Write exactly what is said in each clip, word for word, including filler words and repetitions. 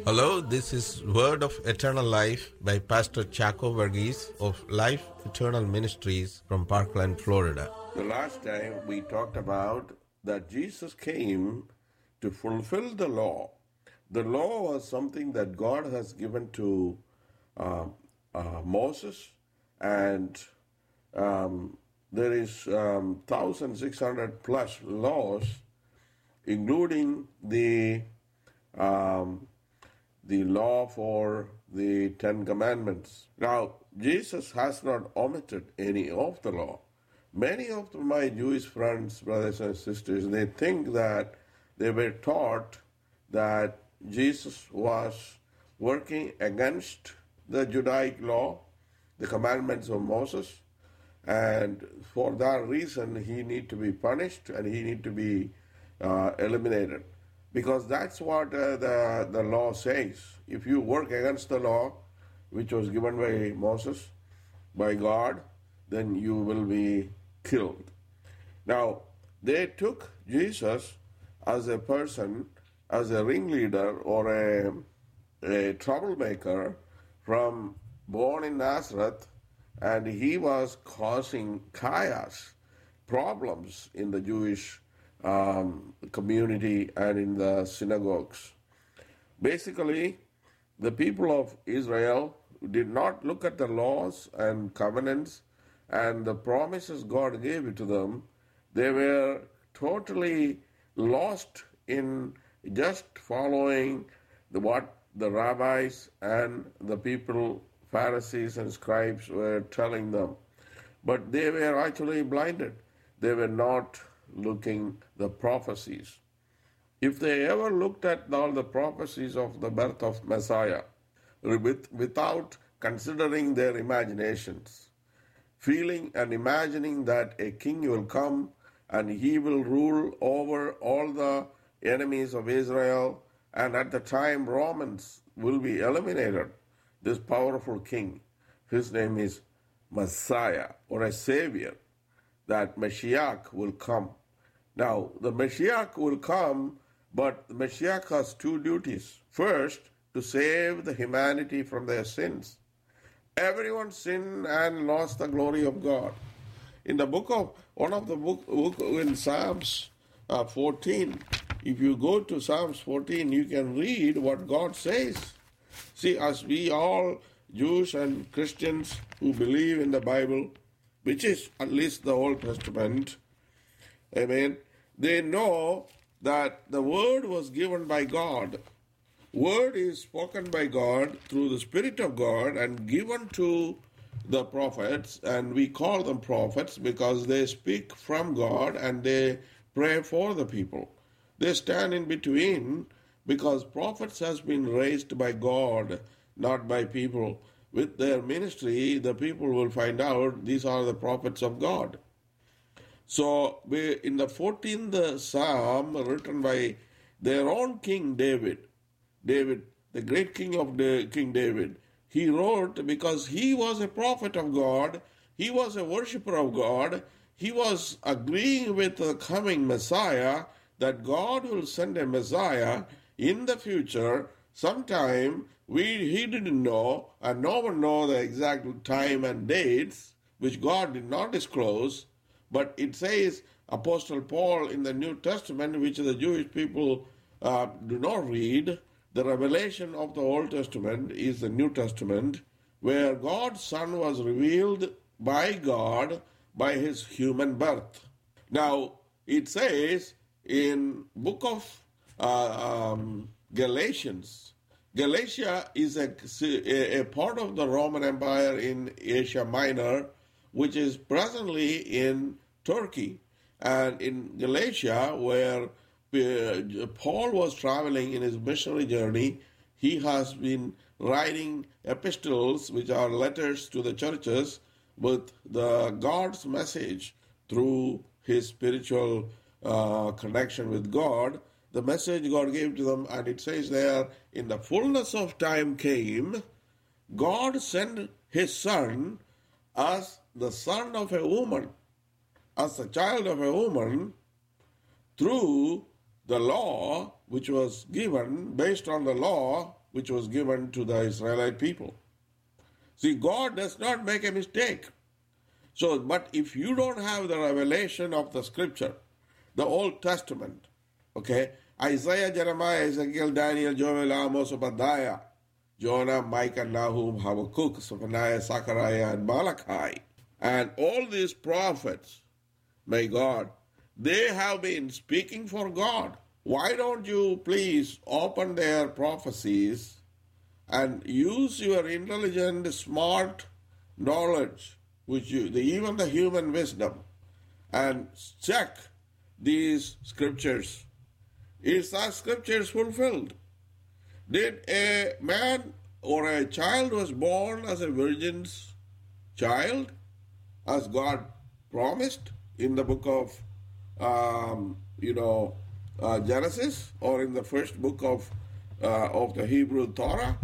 Hello, this is Word of Eternal Life by Pastor Chaco Verghese of Life Eternal Ministries from Parkland, Florida. The last time we talked about that Jesus came to fulfill the law. The law was something that God has given to uh, uh, Moses, and um, there is um, one thousand six hundred plus laws, including the um, the law for the Ten Commandments. Now, Jesus has not omitted any of the law. Many of my Jewish friends, brothers and sisters, they think that they were taught that Jesus was working against the Judaic law, the commandments of Moses, and for that reason he need to be punished and he need to be uh, eliminated. Because that's what uh, the, the law says. If you work against the law, which was given by Moses, by God, then you will be killed. Now, they took Jesus as a person, as a ringleader or a, a troublemaker from born in Nazareth, and he was causing chaos, problems in the Jewish Um, community and in the synagogues. Basically, the people of Israel did not look at the laws and covenants and the promises God gave to them. They were totally lost in just following the, what the rabbis and the people, Pharisees and scribes, were telling them. But they were actually blinded. They were not looking the prophecies. If they ever looked at all the prophecies of the birth of Messiah with, without considering their imaginations, feeling and imagining that a king will come and he will rule over all the enemies of Israel, and at the time Romans will be eliminated, this powerful king, his name is Messiah or a Savior, that Mashiach will come. Now, the Mashiach will come, but the Mashiach has two duties. First, to save the humanity from their sins. Everyone sinned and lost the glory of God. In the book of, one of the book, book in Psalms uh, fourteen, if you go to Psalms fourteen, you can read what God says. See, as we all, Jews and Christians who believe in the Bible, which is at least the Old Testament, amen, they know that the word was given by God. Word is spoken by God through the Spirit of God and given to the prophets, and we call them prophets because they speak from God and they pray for the people. They stand in between because prophets has been raised by God, not by people. With their ministry, the people will find out these are the prophets of God. So, we, in the fourteenth Psalm, written by their own King David, David, the great king of the King David, he wrote because he was a prophet of God, he was a worshiper of God, he was agreeing with the coming Messiah, that God will send a Messiah in the future sometime. We, he didn't know, and no one knows the exact time and dates, which God did not disclose, but it says Apostle Paul in the New Testament, which the Jewish people uh, do not read, the revelation of the Old Testament is the New Testament, where God's Son was revealed by God by his human birth. Now, it says in book of uh, um, Galatians, Galatia is a, a, a part of the Roman Empire in Asia Minor, which is presently in Turkey. And in Galatia, where uh, Paul was traveling in his missionary journey, he has been writing epistles, which are letters to the churches, with the God's message through his spiritual uh, connection with God. The message God gave to them, and it says there, in the fullness of time came, God sent his Son as the son of a woman, as the child of a woman, through the law, which was given based on the law which was given to the Israelite people. See, God does not make a mistake. So, but if you don't have the revelation of the scripture, the Old Testament, okay, Isaiah, Jeremiah, Ezekiel, Daniel, Joel, Amos, Obadiah, Jonah, Micah, Nahum, Habakkuk, Zephaniah, Zechariah, and Malachi, and all these prophets, may God, they have been speaking for God. Why don't you please open their prophecies and use your intelligent, smart knowledge, which you, the, even the human wisdom, and check these scriptures. Is that scriptures fulfilled? Did a man or a child was born as a virgin's child, as God promised in the book of, um, you know, uh, Genesis, or in the first book of uh, of the Hebrew Torah?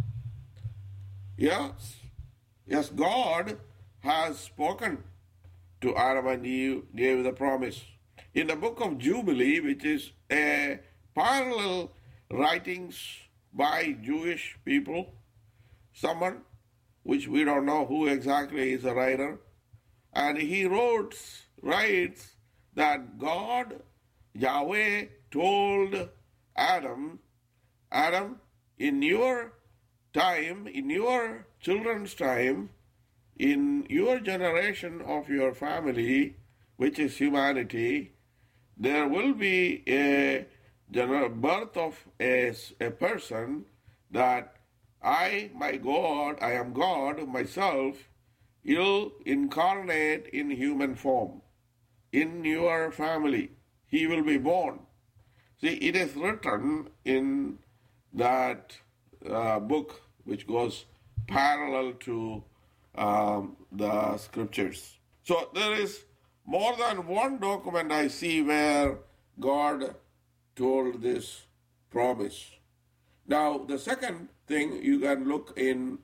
Yes, yes, God has spoken to Adam and Eve, gave the promise. In the book of Jubilee, which is a parallel writings by Jewish people, someone which we don't know who exactly is a writer, and he wrote, writes that God, Yahweh, told Adam, Adam, in your time, in your children's time, in your generation of your family, which is humanity, there will be a general birth of a, a person that I, my God, I am God myself, will incarnate in human form. In your family, he will be born. See, it is written in that uh, book which goes parallel to um, the scriptures. So there is more than one document I see where God told this promise. Now, the second thing, you can look in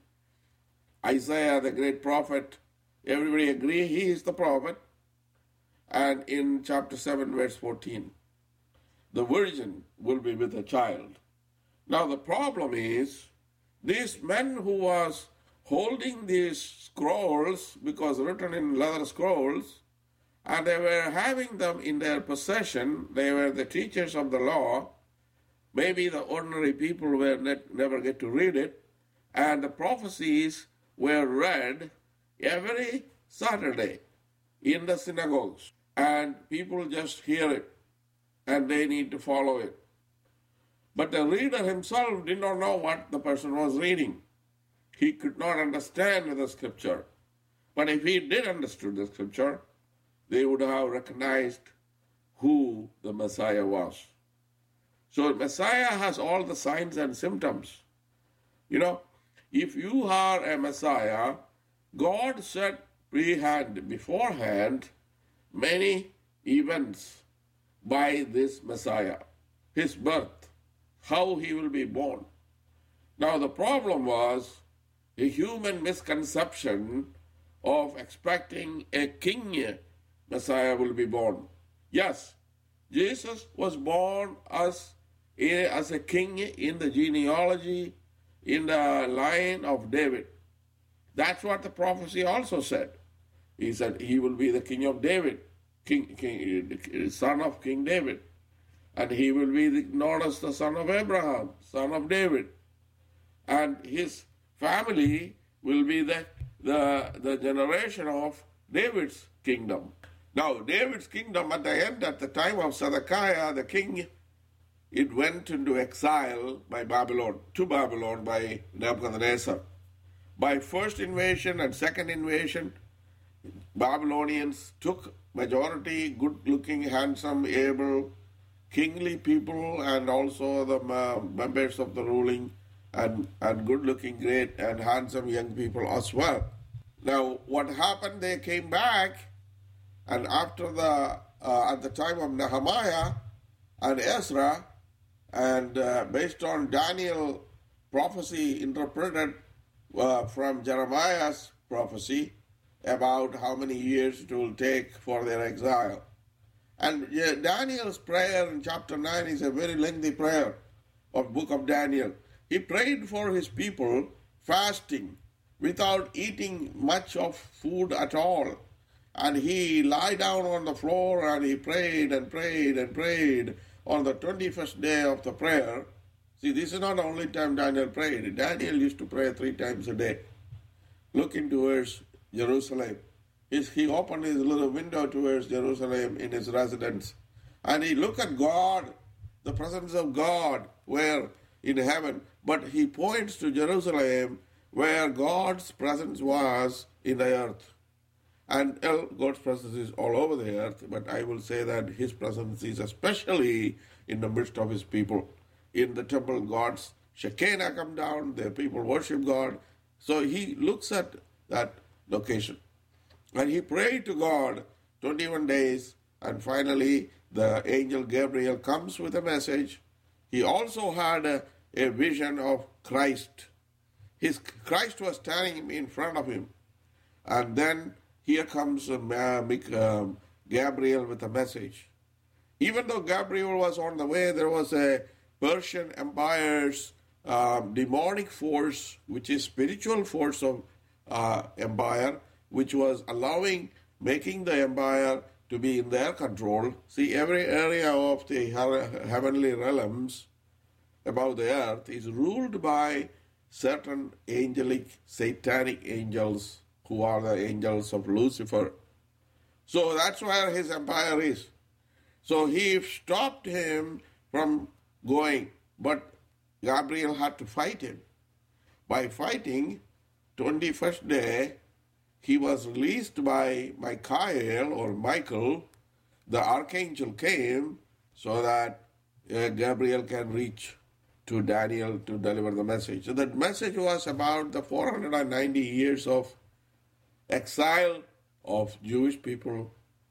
Isaiah, the great prophet. Everybody agree he is the prophet. And in chapter seven, verse fourteen, the virgin will be with a child. Now, the problem is, these men who was holding these scrolls, because written in leather scrolls, and they were having them in their possession, they were the teachers of the law. Maybe the ordinary people were net, never get to read it, and the prophecies were read every Saturday in the synagogues, and people just hear it, and they need to follow it. But the reader himself did not know what the person was reading. He could not understand the scripture. But if he did understand the scripture, they would have recognized who the Messiah was. So Messiah has all the signs and symptoms. You know, if you are a Messiah, God set prehand, beforehand, many events by this Messiah. His birth, how he will be born. Now the problem was a human misconception of expecting a king Messiah will be born. Yes, Jesus was born as a, as a king in the genealogy, in the line of David. That's what the prophecy also said. He said he will be the king of David, king, king, son of King David. And he will be the, known as the son of Abraham, son of David. And his family will be the, the, the generation of David's kingdom. Now, David's kingdom at the end, at the time of Zedekiah, the king, it went into exile by Babylon, to Babylon by Nebuchadnezzar. By first invasion and second invasion, Babylonians took majority good-looking, handsome, able, kingly people, and also the uh, members of the ruling and, and good-looking, great and handsome young people as well. Now, what happened, they came back, and after the, uh, at the time of Nehemiah and Ezra, and uh, based on Daniel prophecy interpreted uh, from Jeremiah's prophecy about how many years it will take for their exile. And Daniel's prayer in chapter nine is a very lengthy prayer of book of Daniel. he prayed for his people fasting without eating much of food at all. And he lied down on the floor and he prayed and prayed and prayed on the twenty-first day of the prayer. See, this is not the only time Daniel prayed. Daniel used to pray three times a day, looking towards Jerusalem. He opened his little window towards Jerusalem in his residence. And he looked at God, the presence of God, where in heaven. But he points to Jerusalem, where God's presence was in the earth. And well, God's presence is all over the earth, but I will say that his presence is especially in the midst of his people. In the temple, God's Shekinah come down, the people worship God. So he looks at that location. And he prayed to God twenty-one days, and finally the angel Gabriel comes with a message. He also had a, a vision of Christ. His Christ was standing in front of him. And then here comes um, um, Gabriel with a message. Even though Gabriel was on the way, there was a Persian Empire's um, demonic force, which is spiritual force of uh, empire, which was allowing, making the empire to be in their control. See, every area of the heavenly realms above the earth is ruled by certain angelic, satanic angels who are the angels of Lucifer. So that's where his empire is. So he stopped him from going, but Gabriel had to fight him. By fighting, twenty-first day, he was released by Michael or Michael. The archangel came so that uh, Gabriel can reach to Daniel to deliver the message. So that message was about the four hundred ninety years of exile of Jewish people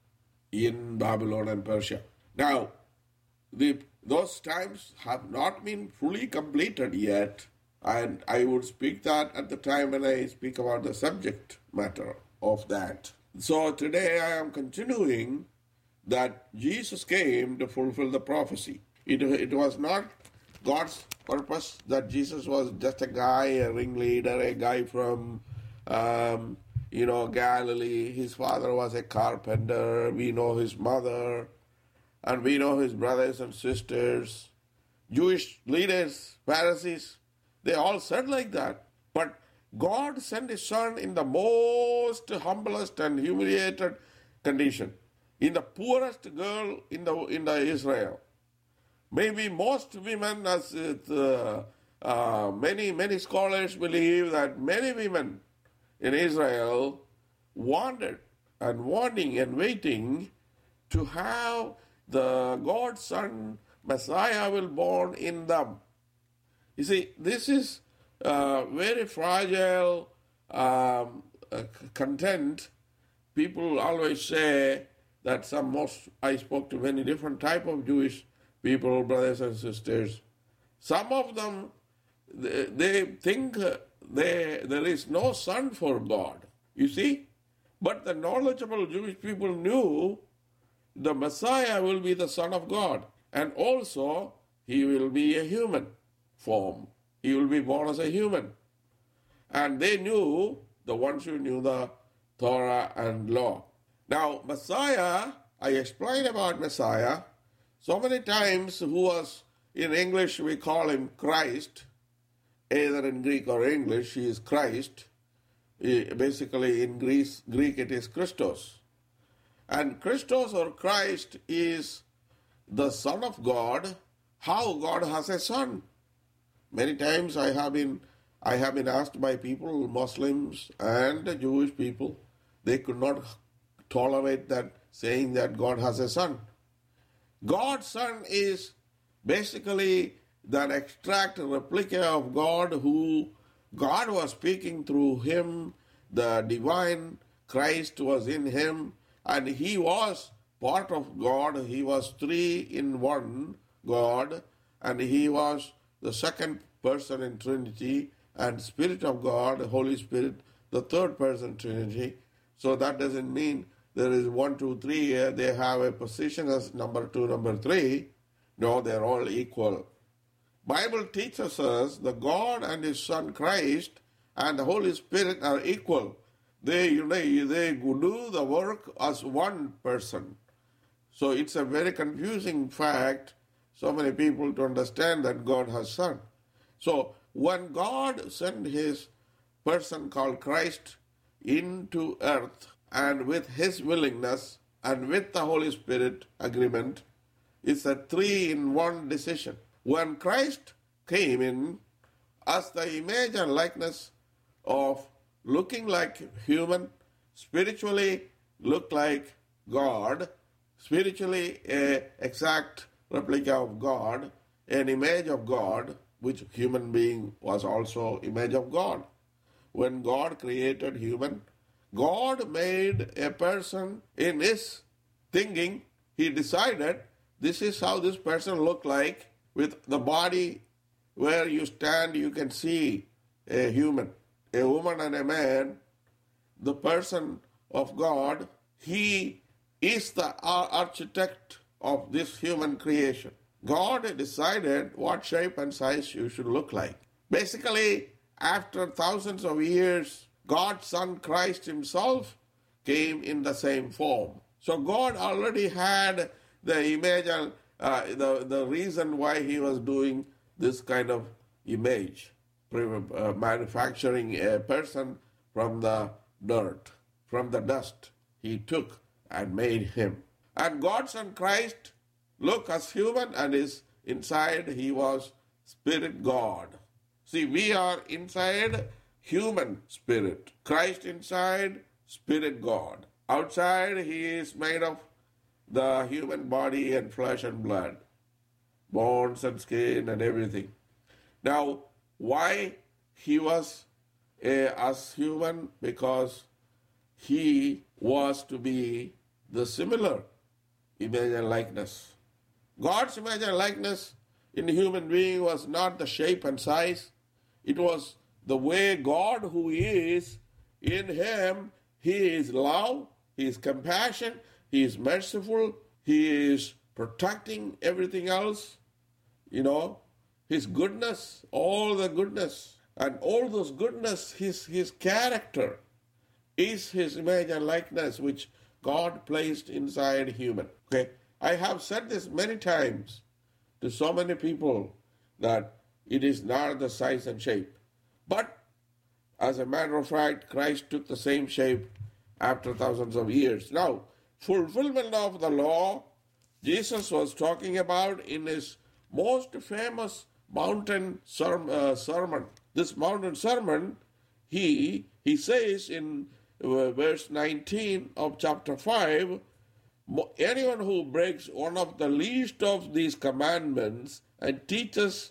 in Babylon and Persia. Now, the, those times have not been fully completed yet, and I would speak that at the time when I speak about the subject matter of that. So today I am continuing that Jesus came to fulfill the prophecy. It, it was not God's purpose that Jesus was just a guy, a ringleader, a guy from, um, you know, Galilee. His father was a carpenter. We know his mother. And we know his brothers and sisters. Jewish leaders, Pharisees, they all said like that. But God sent his son in the most humblest and humiliated condition. In the poorest girl in the in the Israel. Maybe most women, as it, uh, uh, many, many scholars believe that many women in Israel wanted and wanting and waiting to have the God's Son, Messiah, will born in them. You see, this is uh, very fragile um, uh, content. People always say that some most, I spoke to many different type of Jewish people, brothers and sisters. Some of them, they, they think they, there is no son for God, you see. But the knowledgeable Jewish people knew the Messiah will be the Son of God. And also, he will be a human form. He will be born as a human. And they knew, the ones who knew the Torah and law. Now, Messiah, I explained about Messiah so many times, who was, in English we call him Christ, either in Greek or English, he is Christ. Basically in Greece, Greek it is Christos. And Christos or Christ is the Son of God. How God has a son? Many times I have been I have been asked by people, Muslims and Jewish people, they could not tolerate that, saying that God has a son. God's Son is basically that extract replica of God, who God was speaking through him, the divine Christ was in him, and he was part of God. He was three in one God, and he was the second person in Trinity, and Spirit of God, Holy Spirit, the third person Trinity. So that doesn't mean there is one, two, three here. They have a position as number two, number three. No, they're all equal. Bible teaches us the God and His Son Christ and the Holy Spirit are equal. They, they, they do the work as one person. So it's a very confusing fact, so many people to understand that God has Son. So when God sent His person called Christ into earth, and with His willingness and with the Holy Spirit agreement, it's a three-in-one decision. When Christ came in as the image and likeness of looking like human, spiritually looked like God, spiritually an exact replica of God, an image of God, which human being was also image of God. When God created human, God made a person in His thinking. He decided this is how this person looked like, with the body where you stand, you can see a human, a woman and a man. The person of God, He is the architect of this human creation. God decided what shape and size you should look like. Basically, after thousands of years, God's Son Christ Himself came in the same form. So God already had the image and uh, the, the reason why He was doing this kind of image, uh, manufacturing a person from the dirt, from the dust. He took and made him. And God's Son Christ looked as human, and is inside He was Spirit God. See, we are inside human spirit. Christ inside, Spirit God. Outside, He is made of the human body and flesh and blood, bones and skin and everything. Now, why He was a, as human? Because He was to be the similar image and likeness. God's image and likeness in the human being was not the shape and size. It was the way God who is in Him. He is love, He is compassion, He is merciful, He is protecting everything else, you know, His goodness, all the goodness, and all those goodness, His, his character is His image and likeness, which God placed inside human. Okay, I have said this many times to so many people that it is not the size and shape. But as a matter of fact, Christ took the same shape after thousands of years. Now, fulfillment of the law, Jesus was talking about in His most famous mountain sermon. This mountain sermon, He, he says in verse nineteen of chapter five, anyone who breaks one of the least of these commandments and teaches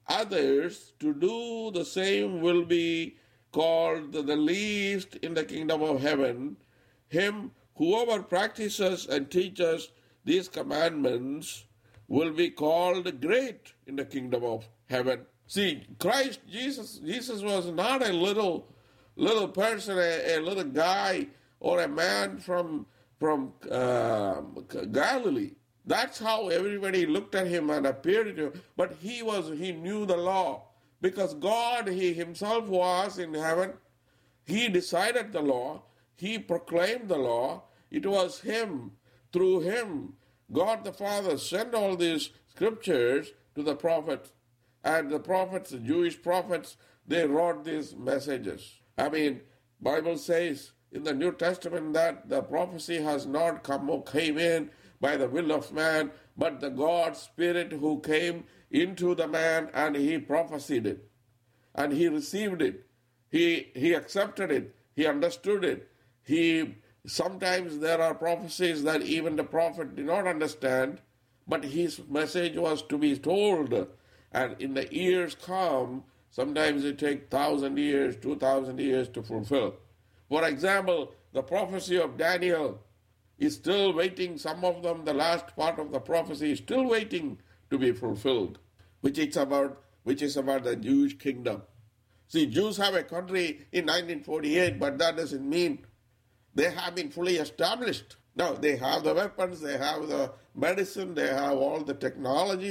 others to do the same will be called the least in the kingdom of heaven. Him, whoever practices and teaches these commandments will be called great in the kingdom of heaven. See, Christ, Jesus, Jesus was not a little little person, a, a little guy or a man from, from uh, Galilee. That's how everybody looked at Him and appeared to Him. But He was, He knew the law. Because God, He Himself was in heaven. He decided the law. He proclaimed the law. It was Him, through Him, God the Father sent all these scriptures to the prophets. And the prophets, the Jewish prophets, they wrote these messages. I mean, Bible says in the New Testament that the prophecy has not come or came in by the will of man, but the God Spirit who came into the man and He prophesied it. And he received it. He, he accepted it. He understood it. He sometimes there are prophecies that even the prophet did not understand, but his message was to be told. And in the years come, sometimes it takes thousand years, two thousand years to fulfill. For example, the prophecy of Daniel is still waiting. Some of them, the last part of the prophecy is still waiting to be fulfilled, which is about, which is about the Jewish kingdom. See, Jews have a country in nineteen forty-eight, but that doesn't mean they have been fully established. No, they have the weapons, they have the medicine, they have all the technology,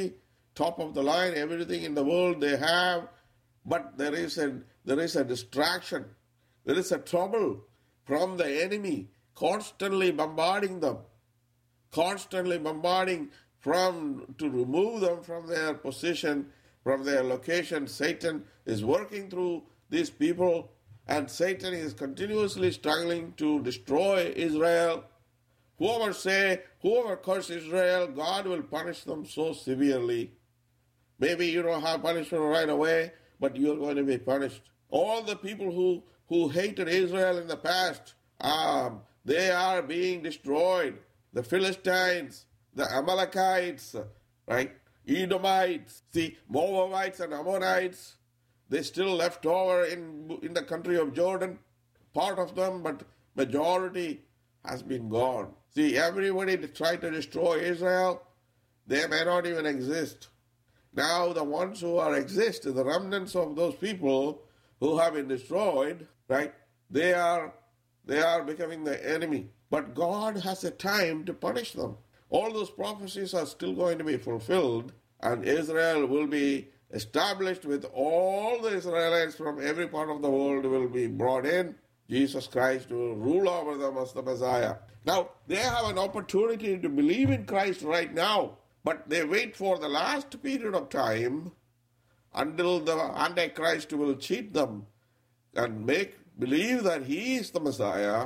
top of the line, everything in the world they have, but there is a there is a distraction, there is a trouble from the enemy constantly bombarding them, constantly bombarding from to remove them from their position, from their location. Satan is working through these people, and Satan is continuously struggling to destroy Israel. Whoever say, whoever curse Israel, God will punish them so severely. Maybe you don't have punishment right away, but you're going to be punished. All the people who, who hated Israel in the past, um, they are being destroyed. The Philistines, the Amalekites, right? Edomites, the Moabites and Ammonites, they still left over in, in the country of Jordan, part of them, but majority has been gone. See, everybody tried to destroy Israel, they may not even exist. Now the ones who are exist, the remnants of those people who have been destroyed, right, they are they are becoming the enemy. But God has a time to punish them. All those prophecies are still going to be fulfilled, and Israel will be established with all the Israelites from every part of the world will be brought in. Jesus Christ will rule over them as the Messiah. Now, they have an opportunity to believe in Christ right now, but they wait for the last period of time until the Antichrist will cheat them and make believe that he is the Messiah,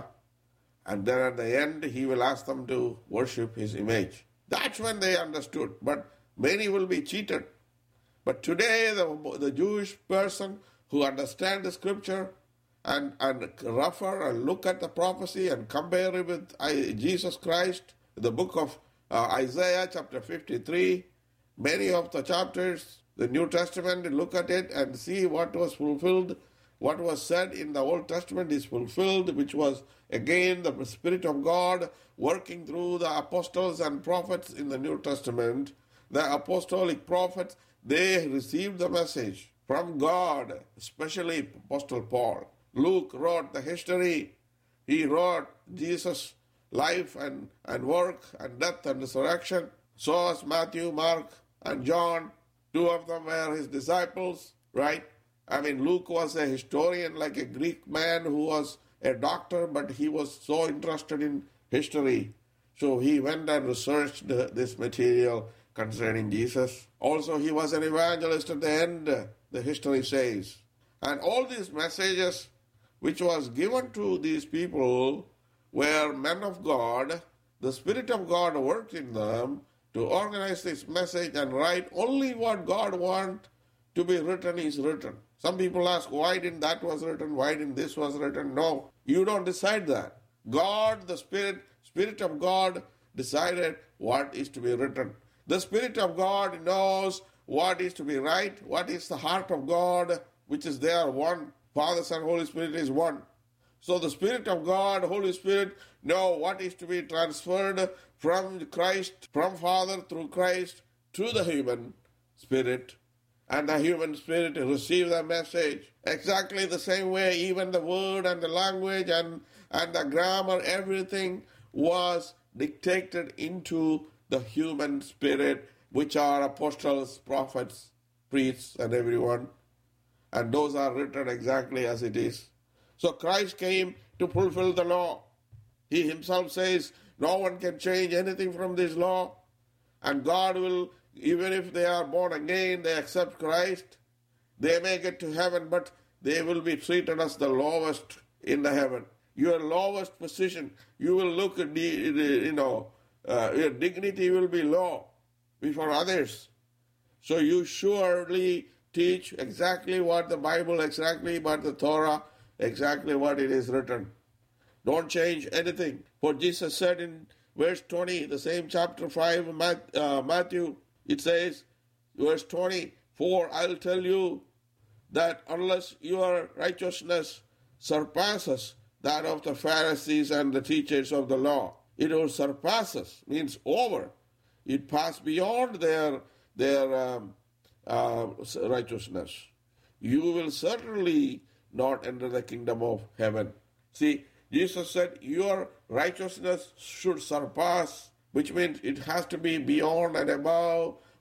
and then at the end he will ask them to worship his image. That's when they understood, but many will be cheated. But today the, the Jewish person who understands the scripture and, and refer and look at the prophecy and compare it with Jesus Christ, the book of uh, Isaiah chapter fifty-three, many of the chapters, the New Testament, look at it and see what was fulfilled. What was said in the Old Testament is fulfilled, which was again the Spirit of God working through the apostles and prophets in the New Testament. The apostolic prophets, they received the message from God, especially Apostle Paul. Luke wrote the history. He wrote Jesus' life and, and work and death and resurrection. So as Matthew, Mark, and John, two of them were his disciples, right? I mean, Luke was a historian, like a Greek man who was a doctor, but he was so interested in history. So he went and researched this material concerning Jesus. Also, he was an evangelist at the end, the history says. And all these messages which was given to these people were men of God. The Spirit of God worked in them to organize this message and write only what God wants to be written is written. Some people ask, why didn't that was written? Why didn't this was written? No, you don't decide that. God, the Spirit, Spirit of God decided what is to be written. The Spirit of God knows what is to be right, what is the heart of God, which is there one. Father, Son, Holy Spirit is one. So the Spirit of God, Holy Spirit, know what is to be transferred from Christ, from Father through Christ to the human spirit. And the human spirit receive the message. Exactly the same way, even the word and the language and, and the grammar, everything was dictated into the human spirit, which are apostles, prophets, priests, and everyone. And those are written exactly as it is. So Christ came to fulfill the law. He himself says, no one can change anything from this law. And God will, even if they are born again, they accept Christ, they may get to heaven, but they will be treated as the lowest in the heaven. Your lowest position, you will look at the, you know, uh, your dignity will be low before others. So you surely teach exactly what the Bible, exactly what the Torah, exactly what it is written. Don't change anything. For Jesus said in verse twenty, the same chapter five, Matthew, it says, verse twenty, for I'll tell you that unless your righteousness surpasses that of the Pharisees and the teachers of the law, it will surpass us, means over. It passed beyond their, their um, uh, righteousness. You will certainly not enter the kingdom of heaven. See, Jesus said your righteousness should surpass, which means it has to be beyond and above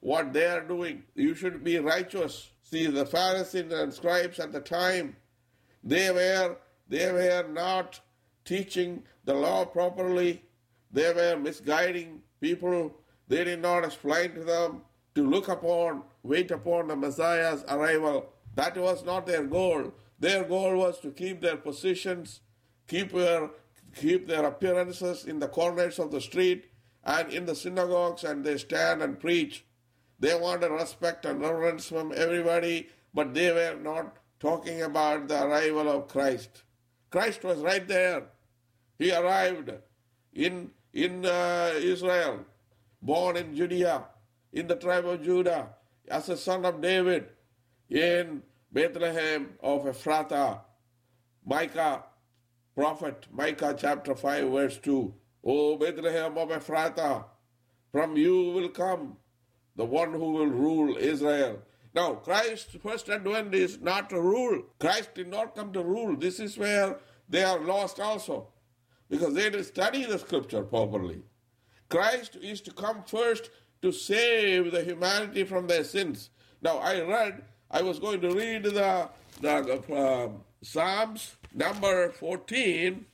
what they are doing. You should be righteous. See, the Pharisees and scribes at the time, they were, they were not teaching the law properly. They were misguiding people. They did not explain to them to look upon, wait upon the Messiah's arrival. That was not their goal. Their goal was to keep their positions, keep their, keep their appearances in the corners of the street and in the synagogues, and they stand and preach. They wanted respect and reverence from everybody, but they were not talking about the arrival of Christ. Christ was right there. He arrived in, in uh, Israel, born in Judea, in the tribe of Judah, as a son of David, in Bethlehem of Ephrathah. Micah, prophet, Micah chapter five, verse two. O Bethlehem of Ephrathah, from you will come the one who will rule Israel. Now, Christ's first advent is not to rule. Christ did not come to rule. This is where they are lost also, because they didn't study the scripture properly. Christ is to come first to save the humanity from their sins. Now, I read, I was going to read the, the uh, Psalms number fourteen,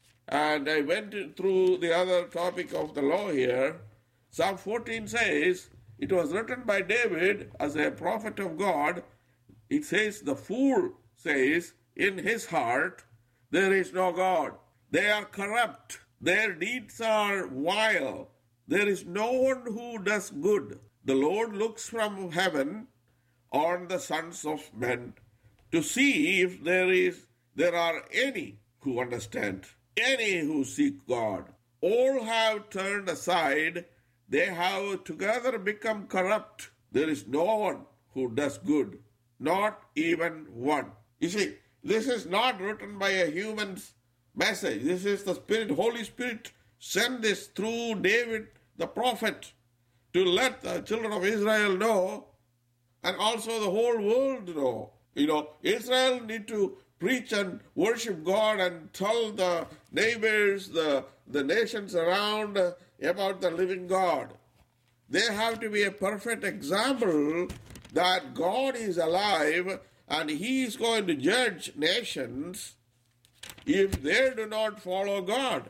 and I went through the other topic of the law here. Psalm fourteen says, it was written by David as a prophet of God. It says, the fool says, in his heart, there is no God. They are corrupt. Their deeds are vile. There is no one who does good. The Lord looks from heaven on the sons of men to see if there is there are any who understand, any who seek God. All have turned aside. They have together become corrupt. There is no one who does good, not even one. You see, this is not written by a human's message. This is the Spirit, Holy Spirit sent this through David the prophet to let the children of Israel know, and also the whole world know. You know, Israel need to preach and worship God and tell the neighbors, the, the nations around uh, about the living God. They have to be a perfect example that God is alive and He is going to judge nations if they do not follow God.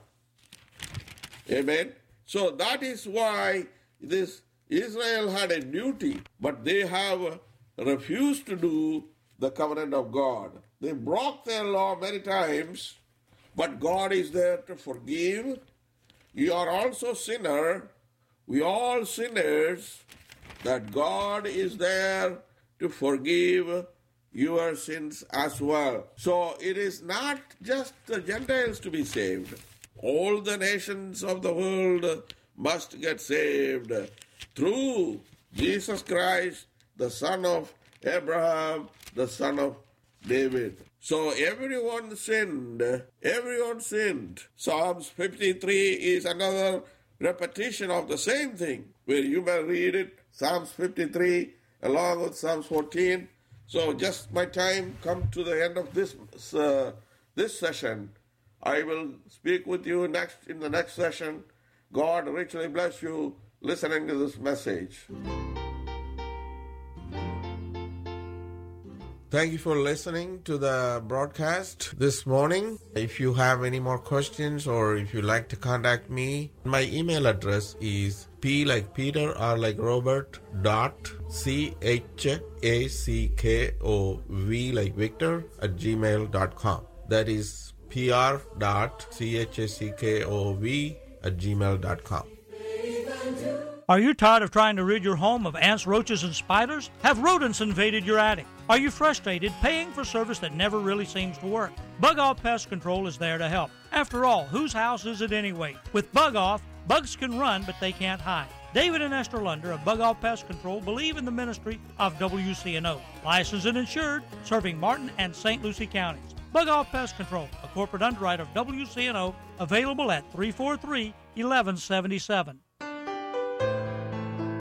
Amen. So that is why this Israel had a duty, but they have refused to do the covenant of God. They broke their law many times, but God is there to forgive. You are also sinner. We all sinners, that God is there to forgive your sins as well. So it is not just the Gentiles to be saved. All the nations of the world must get saved through Jesus Christ, the son of Abraham, the son of David. So everyone sinned. Everyone sinned. Psalms fifty-three is another repetition of the same thing, where you may read it, Psalms fifty-three, along with Psalms fourteen. So just my time come to the end of this uh, this session. I will speak with you next in the next session. God richly bless you listening to this message. Thank you for listening to the broadcast this morning. If you have any more questions or if you'd like to contact me, my email address is P like Peter, R like Robert, dot C H A C K O V like Victor at gmail dot com. That is P R dot C H A C K O V at gmail dot com. Are you tired of trying to rid your home of ants, roaches, and spiders? Have rodents invaded your attic? Are you frustrated paying for service that never really seems to work? Bug Off Pest Control is there to help. After all, whose house is it anyway? With Bug Off, bugs can run, but they can't hide. David and Esther Lunder of Bug Off Pest Control believe in the ministry of W C N O. Licensed and insured, serving Martin and Saint Lucie counties. Bug Off Pest Control, a corporate underwriter of W C N O, available at three four three, one one seven seven.